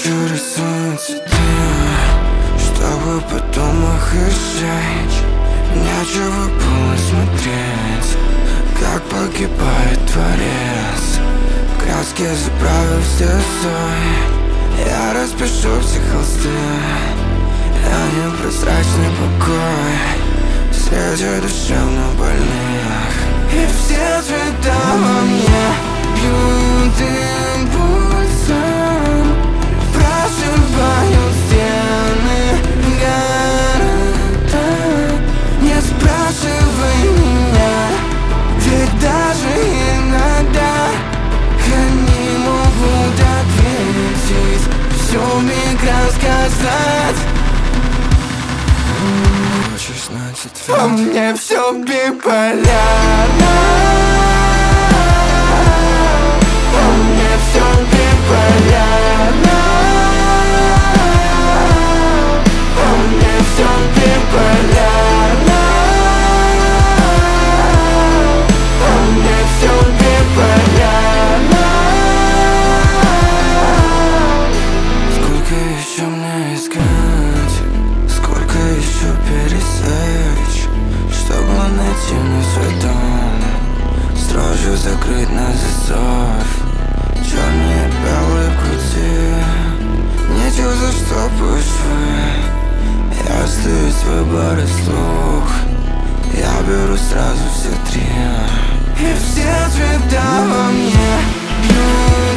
Ночью рисуют цветы, чтобы потом их изжечь. Нечего было смотреть, как погибает творец. Краски заправив слезой, я распишу все холсты. Я непрозрачный покой среди душевно больных. И все цвета во мне бьют импульсом, прошибают стены города. Не спрашивай меня, ведь даже иногда они могут ответить, все миг рассказать. Хочешь знать ответ? Во мне все биполярно. Во мне все биполярно. Во мне все биполярно. Во мне все биполярно. Сколько еще мне искать? Сколько еще пересечь, чтобы найти мне свой дом? Строжу закрыть на засов, черные и белые пути. Нечего за что пусть я остаюсь выбор и слух. Я беру сразу все три. И все цвета во мне бьют